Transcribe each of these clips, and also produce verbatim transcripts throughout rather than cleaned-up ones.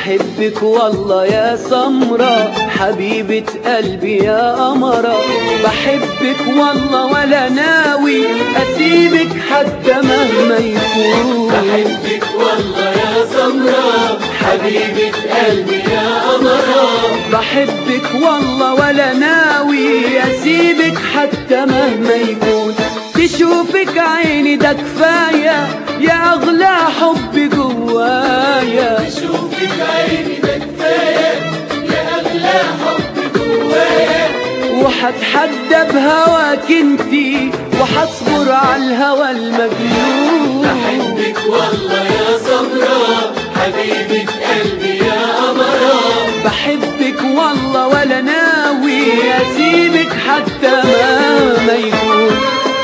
بحبك والله يا سمرة حبيبة قلبي يا قمرة، بحبك والله ولا ناوي أسيبك حتى مهما يكون. بحبك والله يا سمرة حبيبة قلبي يا قمرة، بحبك والله ولا ناوي أسيبك حتى مهما يكون. تشوفك عيني ده كفاية يا أغلى حب جوايا، تشوفك عيني ده كفاية يا أغلى حب جوايا، وحتحدى بهواك انتي وحصبر على الهوى المجنون. بحبك والله يا سمرة حبيبة قلبي يا قمرة، بحبك والله ولا ناوي أسيبك حتى مهما يكون.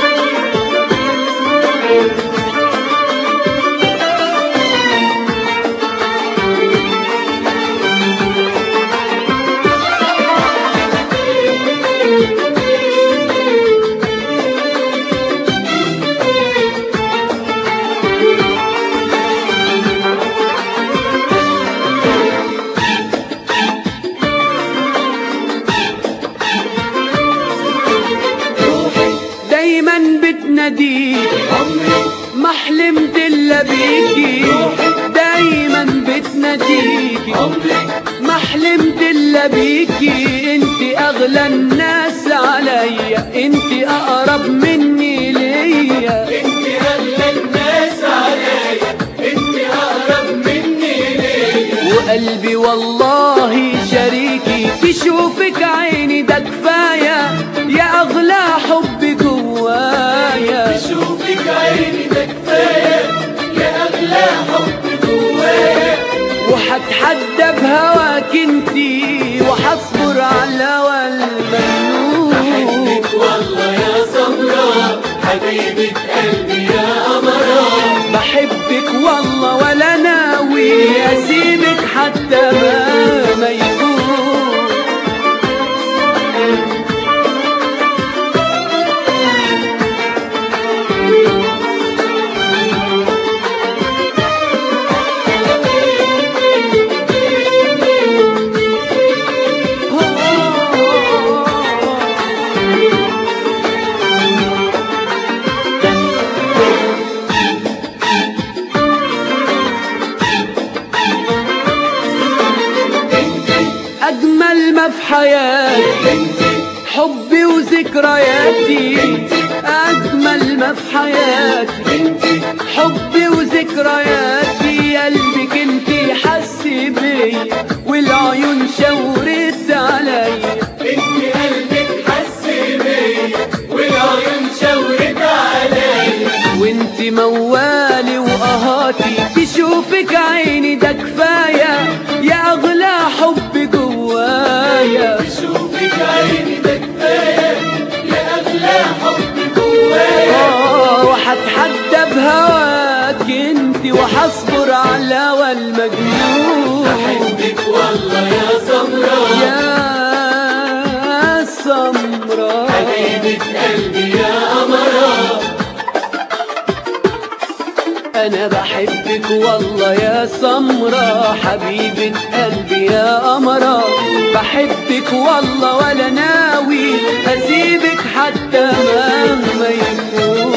دايما بتناديك عمري ما حلمت الا بيكي، دايما بتناديك عمري ما حلمت الا بيكي. انت اغلى الناس عليا، انت اقرب مني ليا، انت أغلى الناس عليا، انت أقرب مني ليا، وقلبي والله شريكي. تشوفك عيني ده كفاية يا أغلى حب جوايا، تشوفك عيني ده كفاية يا أغلى حب جوايا، وحتحدى بهواك انتي وحصبر على الهوى المجنون. بحبك والله يا سمرة حبيبة قلبي يا قمرة، بحبك والله ولا ناوي أسيبك حتى مهما يكون. أجمل ما في حياتي حبي وذكرياتي، أجمل ما في حياتي حبي وذكرياتي. قلبك انتي حس بيا والعيون شاورت عليا، انت قلبك حس بيا والعيون شاورت عليا، وانت موالي وقهاتي. تشوفك عيني ده كفاية يا أغلى حب جوايا، تشوفك عيني ده كفاية يا أغلى حب جوايا، آه وحتحدى بهواك انت وحصبر على الهوى المجنون. بحبك والله يا سمرة يا سمرة حبيبة قلبي يا قمرة، أنا بحبك والله يا سمرة حبيبة قلبي يا قمرة، بحبك والله ولا ناوي أسيبك حتى مهما يكون.